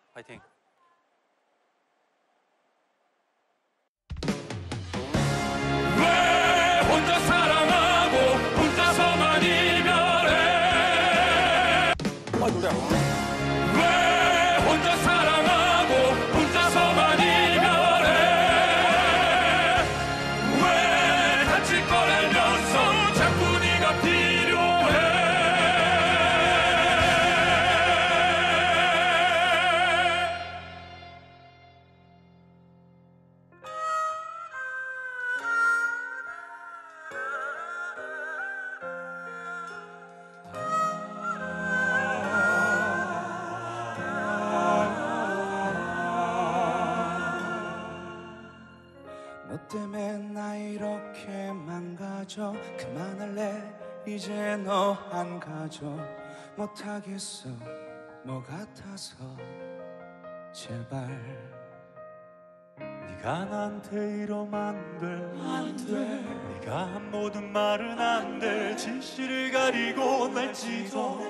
파이팅. 왜 혼자 사랑하고 혼자서만 이별해? 노래. 왜 혼자 사랑하고 혼자서만 이별해? 왜 다칠 걸 알면서 자꾸 네가 필요해? 너 때문에 나 이렇게 망가져. 그만할래 이제 너 안 가져. 못하겠어 너 같아서 제발. 네가 나한테 이러면 안 돼. 네가 한 모든 말은 안 돼. 진실을 가리고 날 찍어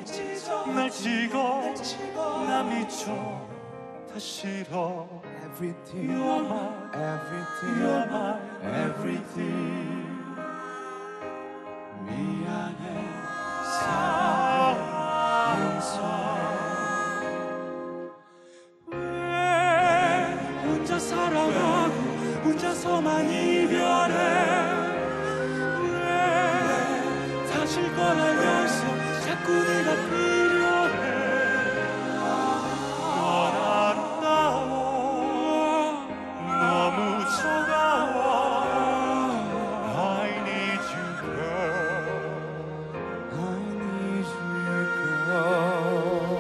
나 미쳐 다 싫어. Everything, You are mine, everything, you are mine, everything. 미안해, 사랑해, 용서해. 왜 혼자 살아가고 혼자서만 이별해? 왜 다칠 걸 알면서 자꾸 내가 필요해? 넌 아름다워 너무 차가워. I need you girl. I need you, girl.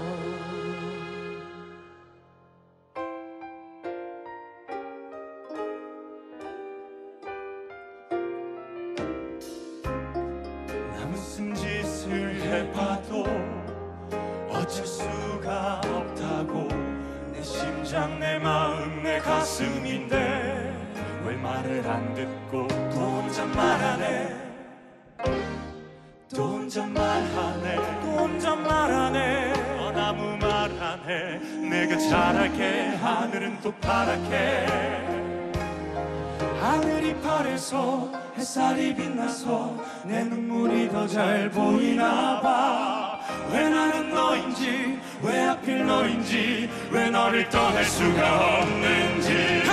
나 무슨 짓을 해봐도 어쩔 수가 없다고. 내 심장 내 마음 내 가슴인데 왜 말을 안 듣고 또 혼자 말하네. 또 혼자 말하네. 또 혼자 말하네. 넌 아무 말 안 해. 내가 잘할게. 하늘은 또 파랗게. 하늘이 파래서 햇살이 빛나서 내 눈물이 더 잘 보이나 봐. 왜 나는 너인지 왜 하필 너인지 왜 너를 떠날 수가 없는지.